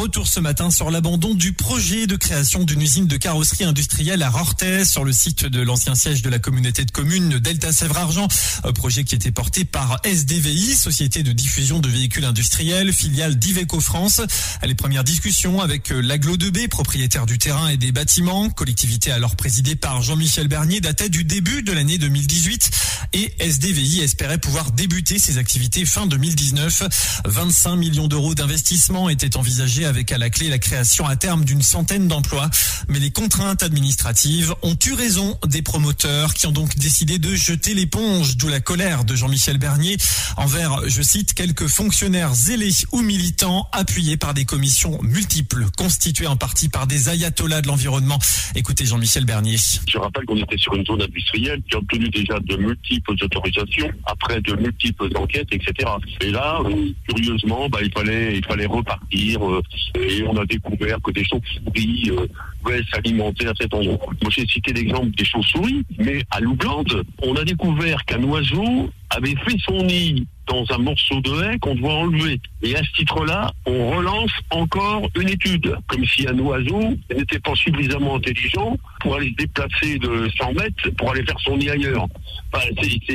retour ce matin sur l'abandon du projet de création d'une usine de carrosserie industrielle à Rorthais, sur le site de l'ancien siège de la communauté de communes Delta Sèvres-Argent. Un projet qui était porté par SDVI, Société de diffusion de véhicules industriels, filiale d'Iveco France. Les premières discussions avec l'Agglo 2B, propriétaire du terrain et des bâtiments, collectivité alors présidée par Jean-Michel Bernier, dataient du début de l'année 2018 et SDVI espérait pouvoir débuter ses activités fin 2019. 25 millions d'euros d'investissement étaient envisagés avec à la clé la création à terme d'une centaine d'emplois. Mais les contraintes administratives ont eu raison des promoteurs qui ont donc décidé de jeter l'éponge, d'où la colère de Jean-Michel Bernier envers, je cite, quelques fonctionnaires zélés ou militants appuyés par des commissions multiples, constituées en partie par des ayatollahs de l'environnement. Écoutez Jean-Michel Bernier. Je rappelle qu'on était sur une zone industrielle qui a obtenu déjà de multiples autorisations, après de multiples enquêtes, etc. Et là, curieusement, il fallait repartir et on a découvert que des chauves-souris pouvaient s'alimenter à cet endroit. Moi, j'ai cité l'exemple des chauves-souris, mais à Loublande, on a découvert qu'un oiseau avait fait son nid dans un morceau de haie qu'on doit enlever. Et à ce titre-là, on relance encore une étude, comme si un oiseau n'était pas suffisamment intelligent pour aller se déplacer de 100 mètres pour aller faire son nid ailleurs. Enfin,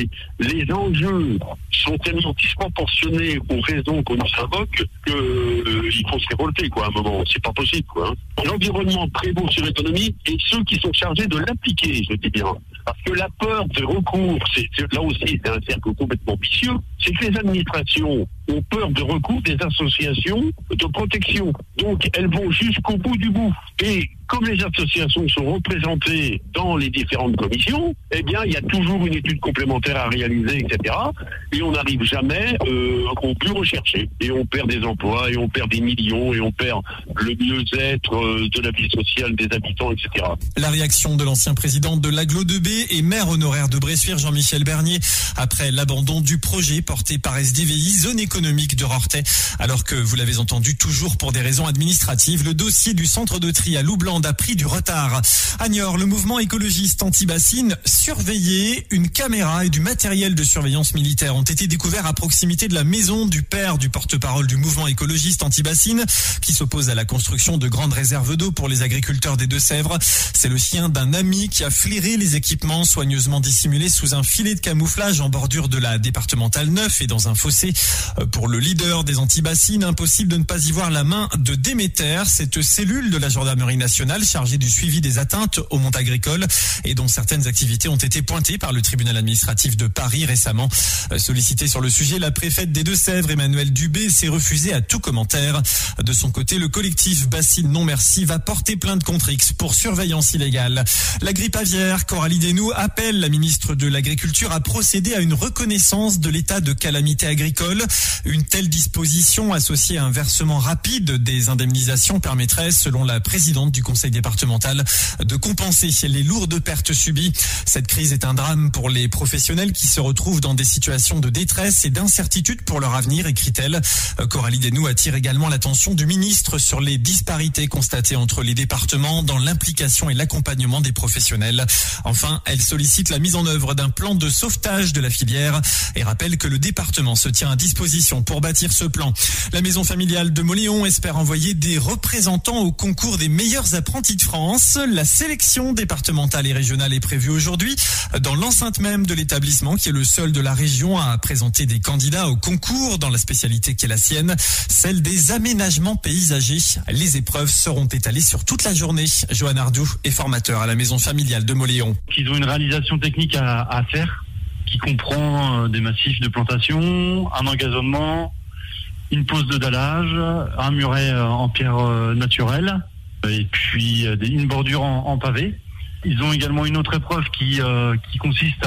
les enjeux sont tellement disproportionnés aux raisons qu'on nous invoque qu'il faut se révolter, quoi, à un moment. C'est pas possible, quoi. L'environnement prévaut sur l'économie et ceux qui sont chargés de l'appliquer, je dis bien. Parce que la peur de recours, là aussi, c'est un cercle complètement vicieux, c'est que les administrations ont peur de recours des associations de protection. Donc, elles vont jusqu'au bout du bout. Et comme les associations sont représentées dans les différentes commissions, eh bien, il y a toujours une étude complémentaire à réaliser, etc. Et on n'arrive jamais au plus recherché. Et on perd des emplois, et on perd des millions, et on perd le mieux-être de la vie sociale des habitants, etc. La réaction de l'ancien président de l'Agglo 2B et maire honoraire de Bressuire, Jean-Michel Bernier, après l'abandon du projet porté par SDVI, zone économique de Rorthais. Alors que, vous l'avez entendu, toujours pour des raisons administratives, le dossier du centre de tri à Loublande a pris du retard. À Niort, le mouvement écologiste anti-bassine surveillé, une caméra et du matériel de surveillance militaire ont été découverts à proximité de la maison du père du porte-parole du mouvement écologiste anti-bassine qui s'oppose à la construction de grandes réserves d'eau pour les agriculteurs des Deux-Sèvres. C'est le chien d'un ami qui a flairé les équipements soigneusement dissimulés sous un filet de camouflage en bordure de la départementale 9 et dans un fossé. Pour le leader des anti-bassines, impossible de ne pas y voir la main de Déméter, cette cellule de la gendarmerie nationale chargée du suivi des atteintes aux montes agricoles et dont certaines activités ont été pointées par le tribunal administratif de Paris récemment. Sollicitée sur le sujet, la préfète des Deux-Sèvres, Emmanuelle Dubé, s'est refusée à tout commentaire. De son côté, le collectif Bassine Non Merci va porter plainte contre X pour surveillance illégale. La grippe aviaire, Coralie Desnoux appelle la ministre de l'Agriculture à procéder à une reconnaissance de l'état de calamité agricole. Une telle disposition associée à un versement rapide des indemnisations permettrait, selon la présidente du conseil départemental, de compenser les lourdes pertes subies. Cette crise est un drame pour les professionnels qui se retrouvent dans des situations de détresse et d'incertitude pour leur avenir, écrit-elle. Coralie Desnoux attire également l'attention du ministre sur les disparités constatées entre les départements dans l'implication et l'accompagnement des professionnels. Enfin, elle sollicite la mise en œuvre d'un plan de sauvetage de la filière et rappelle que le département se tient à disposition pour bâtir ce plan. La maison familiale de Mauléon espère envoyer des représentants au concours des meilleurs apprentis de France. La sélection départementale et régionale est prévue aujourd'hui dans l'enceinte même de l'établissement qui est le seul de la région à présenter des candidats au concours dans la spécialité qui est la sienne, celle des aménagements paysagers. Les épreuves seront étalées sur toute la journée. Johan Ardou est formateur à la maison familiale de Mauléon. Ils ont une réalisation technique à faire qui comprend des massifs de plantation, un engazonnement, une pose de dallage, un muret en pierre naturelle et puis une bordure en pavé. Ils ont également une autre épreuve qui consiste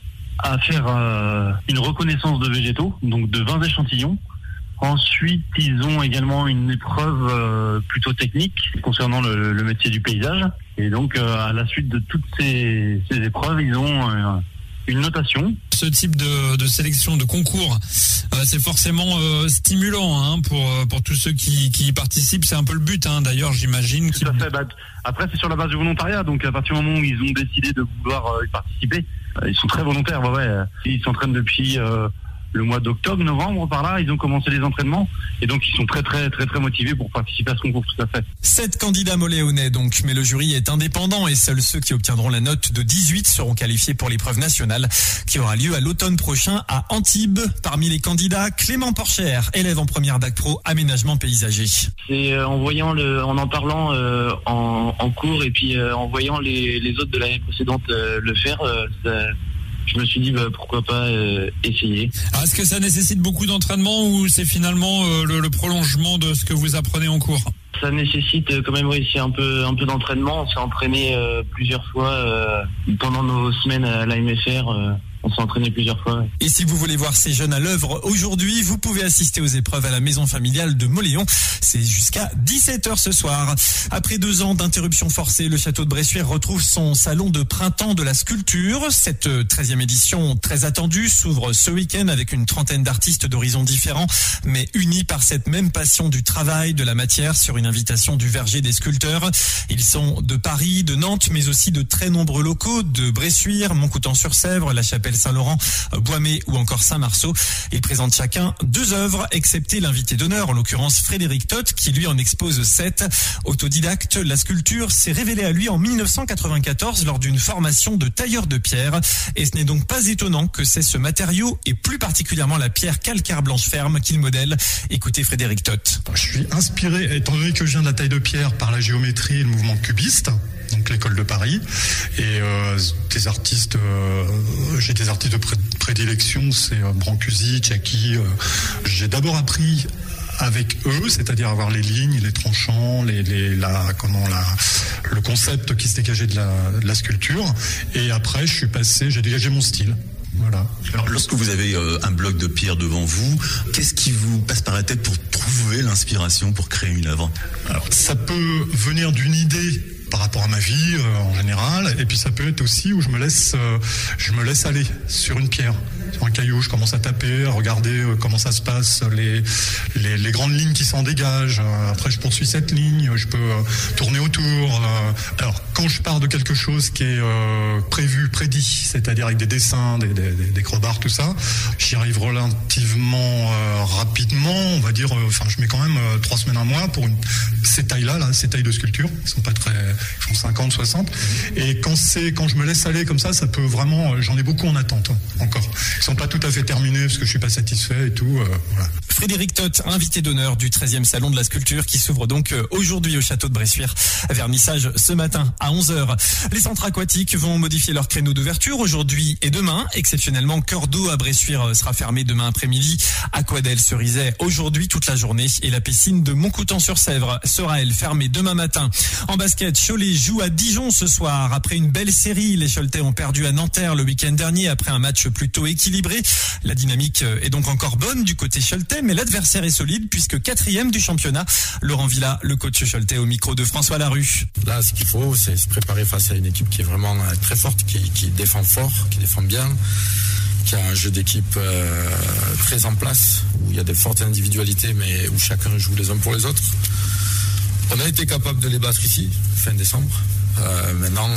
à faire une reconnaissance de végétaux, donc de 20 échantillons. Ensuite, ils ont également une épreuve plutôt technique concernant le métier du paysage. Et donc, à la suite de toutes ces épreuves, ils ont une notation. Ce type de sélection, de concours, c'est forcément stimulant pour tous ceux qui y participent. C'est un peu le but, d'ailleurs, j'imagine. Tout à fait. Après, c'est sur la base du volontariat. Donc, à partir du moment où ils ont décidé de vouloir y participer, ils sont très volontaires. Ouais. Ils s'entraînent depuis le mois d'octobre, novembre, par là, ils ont commencé les entraînements. Et donc, ils sont très, très, très, très motivés pour participer à ce concours, tout à fait. 7 candidats moléonais donc, mais le jury est indépendant et seuls ceux qui obtiendront la note de 18 seront qualifiés pour l'épreuve nationale qui aura lieu à l'automne prochain à Antibes. Parmi les candidats, Clément Porcher, élève en première Bac Pro aménagement paysager. C'est en en parlant en cours et puis en voyant les autres de l'année précédente le faire, je me suis dit pourquoi pas essayer. Alors, est-ce que ça nécessite beaucoup d'entraînement ou c'est finalement le prolongement de ce que vous apprenez en cours ? Ça nécessite quand même aussi un peu d'entraînement. On s'est entraîné plusieurs fois pendant nos semaines à la MFR. On s'est entraîné plusieurs fois. Et si vous voulez voir ces jeunes à l'œuvre aujourd'hui, vous pouvez assister aux épreuves à la maison familiale de Mauléon. C'est jusqu'à 17h ce soir. Après 2 ans d'interruption forcée, le château de Bressuire retrouve son salon de printemps de la sculpture. Cette 13e édition très attendue s'ouvre ce week-end avec une trentaine d'artistes d'horizons différents, mais unis par cette même passion du travail, de la matière, sur une invitation du Verger des sculpteurs. Ils sont de Paris, de Nantes, mais aussi de très nombreux locaux, de Bressuire, Montcoutan-sur-Sèvre, la Chapelle Saint-Laurent, Boismé ou encore Saint-Marceau. Ils présentent chacun 2 œuvres, excepté l'invité d'honneur, en l'occurrence Frédéric Todt, qui lui en expose 7. Autodidacte, la sculpture s'est révélée à lui en 1994 lors d'une formation de tailleur de pierre. Et ce n'est donc pas étonnant que c'est ce matériau, et plus particulièrement la pierre calcaire blanche ferme, qu'il modèle. Écoutez Frédéric Todt. Je suis inspiré, étant donné que je viens de la taille de pierre, par la géométrie et le mouvement cubiste, donc l'école de Paris, et des artistes, j'ai des artistes de prédilection, c'est Brancusi, Tchaki. J'ai d'abord appris avec eux, c'est-à-dire avoir les lignes, les tranchants, le concept qui se dégageait de la sculpture, et après j'ai dégagé mon style. Voilà. Alors, lorsque vous avez un bloc de pierre devant vous, qu'est-ce qui vous passe par la tête pour trouver l'inspiration pour créer une œuvre ? Alors, ça peut venir d'une idée par rapport à ma vie en général, et puis ça peut être aussi où je me laisse aller sur une pierre, sur un caillou, je commence à taper, à regarder comment ça se passe, les grandes lignes qui s'en dégagent. Après, je poursuis cette ligne, je peux tourner autour. Alors, quand je pars de quelque chose qui est prédit, c'est-à-dire avec des dessins, des crobards, tout ça, j'y arrive relativement rapidement, on va dire. Je mets quand même 3 semaines, un mois pour ces tailles-là, ces tailles de sculpture, qui sont pas très, ils font 50, 60. Et quand je me laisse aller comme ça peut vraiment, j'en ai beaucoup en attente encore. Ils sont pas tout à fait terminés parce que je suis pas satisfait et tout. Voilà. Frédéric Todt, invité d'honneur du 13e salon de la sculpture qui s'ouvre donc aujourd'hui au château de Bressuire. Vernissage ce matin à 11h. Les centres aquatiques vont modifier leur créneau d'ouverture aujourd'hui et demain. Exceptionnellement, Cœur d'eau à Bressuire sera fermé demain après-midi. Aquadel Cerizay aujourd'hui toute la journée et la piscine de Montcoutan-sur-Sèvre sera elle fermée demain matin. En basket, Cholet joue à Dijon ce soir. Après une belle série, les Choletais ont perdu à Nanterre le week-end dernier après un match plutôt équilibré. La dynamique est donc encore bonne du côté choletais, mais l'adversaire est solide puisque 4e du championnat. Laurent Villa, le coach choletais, au micro de François Larue. Là, ce qu'il faut, c'est se préparer face à une équipe qui est vraiment très forte, qui défend fort, qui défend bien, qui a un jeu d'équipe très en place, où il y a des fortes individualités, mais où chacun joue les uns pour les autres. On a été capable de les battre ici, fin décembre. Maintenant,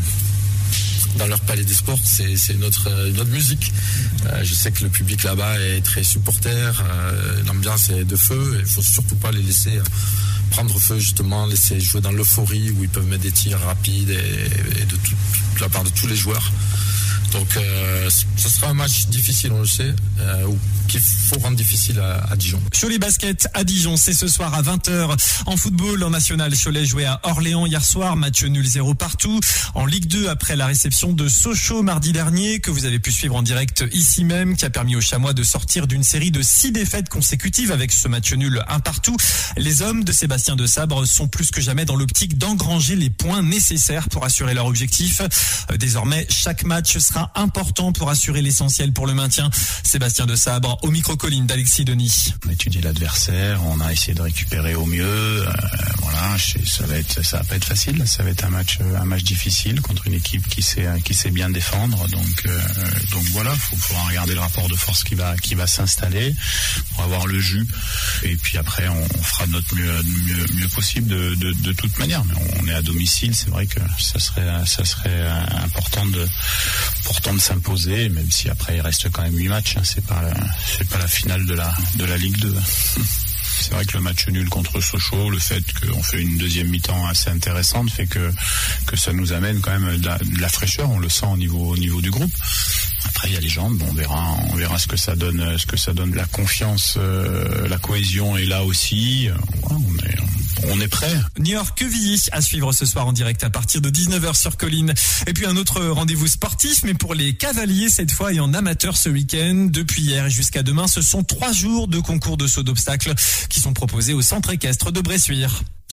dans leur palais des sports, c'est notre musique. Je sais que le public là-bas est très supporter, l'ambiance est de feu, il ne faut surtout pas les laisser prendre feu, justement, laisser jouer dans l'euphorie où ils peuvent mettre des tirs rapides et de la part de tous les joueurs. Donc ce sera un match difficile, on le sait, qu'il faut rendre difficile à Dijon. Cholet Basket à Dijon, c'est ce soir à 20h. En football, en national, Cholet jouait à Orléans hier soir, match nul 0 partout. En Ligue 2, après la réception de Sochaux mardi dernier, que vous avez pu suivre en direct ici même, qui a permis aux Chamois de sortir d'une série de 6 défaites consécutives avec ce match nul 1 partout. Les hommes de Sébastien Desabre sont plus que jamais dans l'optique d'engranger les points nécessaires pour assurer leur objectif. Désormais, chaque match sera important pour assurer l'essentiel pour le maintien. Sébastien Desabre au micro-colline d'Alexis Denis. On a étudié l'adversaire, on a essayé de récupérer au mieux. Voilà, Voilà, ça va pas être facile. Ça va être un match difficile contre une équipe qui sait bien défendre. Donc voilà, faudra regarder le rapport de force qui va s'installer pour avoir le jus. Et puis après, on fera de notre mieux possible de toute manière. Mais on est à domicile, c'est vrai que ça serait important de s'imposer, même si après il reste quand même 8 matchs. Hein, c'est pas la finale de la Ligue 2. C'est vrai que le match nul contre Sochaux, le fait qu'on fait une deuxième mi-temps assez intéressante, fait que ça nous amène quand même de la fraîcheur. On le sent au niveau du groupe. Après, il y a les jambes. Bon, on verra ce que ça donne. La confiance, la cohésion est là aussi. On est prêt. Niort-Quevilly à suivre ce soir en direct à partir de 19h sur Colline. Et puis un autre rendez-vous sportif, mais pour les cavaliers cette fois et en amateur ce week-end. Depuis hier et jusqu'à demain, ce sont 3 jours de concours de saut d'obstacles qui sont proposés au centre équestre de Bressuire.